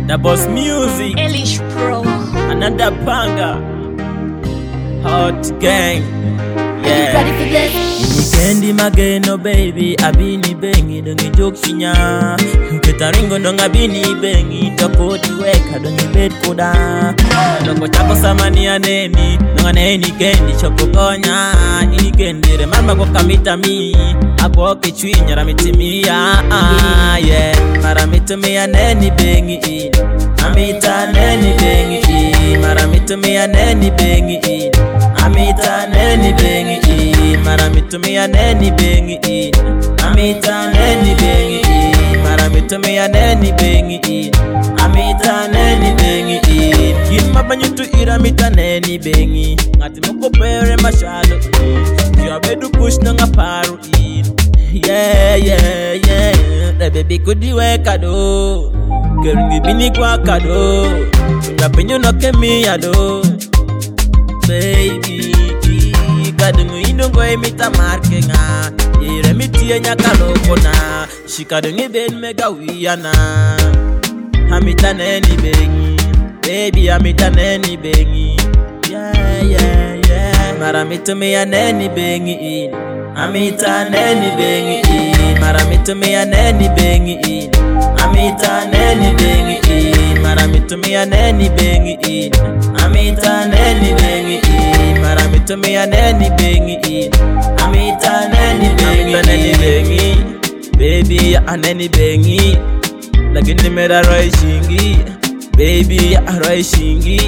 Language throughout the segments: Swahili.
The Boss Music, Elish Pro, another banger, Hot Gang, yeah. ready for this? Nikendi mageno baby, abini bengi dongi jokshinya. Ketaringo dong abini bengi, tokoti weka dongi bed koda. Doko chako samani aneni, donga neni kendi choko konya. Ini kendi remamba kwa kamita mi, ako kichwinya ramitimia, yeah. Maramitumia neni bengi, amita neni bengi, maramitumia neni bengi, amita neni bengi, maramitumia neni bengi, amita neni bengi, maramitumia neni bengi, amita neni bengi. Kimma banyutu iramita neni bengi, ngati moko pere mashalo, kiwa bedu push nanga paru in. Yeah, yeah, yeah. The baby kudi weka do, girl bini kwa kado, tunda penyo no kemi ado, baby. Kadungu inongo emita markenga, ire mitie nyakalo kona, shikadungi ben mega wiyana. Amita neni bengi, baby amita neni bengi, yeah, yeah, yeah. Maramitumia neni bengi, amita neni bengi, maramitumia neni bengi, amita neni bengi, maramitumia neni bengi, amita neni bengi, maramitumia neni bengi, amita neni bengi, baby ya neni bengi, lakini mera roi shingi, baby ya roi shingi.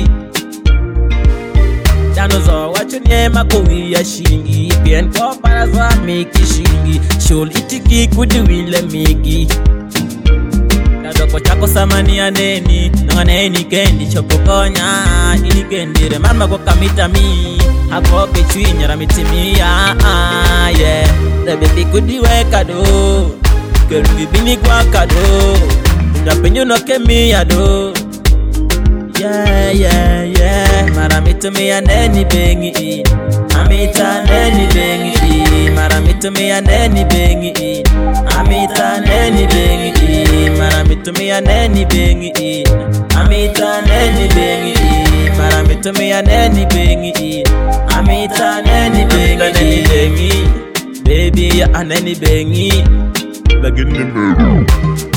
Dano zo wacho nyema kuwi ya shingi, pien ko para za miki shingi, shul itiki kudi wile miki. Kadoko chako samani aneni, nonga neni kendi choko konya. Ini kendi remamba kwa kamita mi, hako kichwinya ramitimia, yeah. The baby kudi weka do, girl bini kwa kado, tunda penyo no kemi ado, yeah, yeah, yeah. Maramitumia neni bengi, amita neni bengi, maramitumia neni bengi, amita neni bengi, maramitumia neni bengi, amita neni bengi, maramitumia neni bengi, amita neni bengi, baby ya neni bengi, begin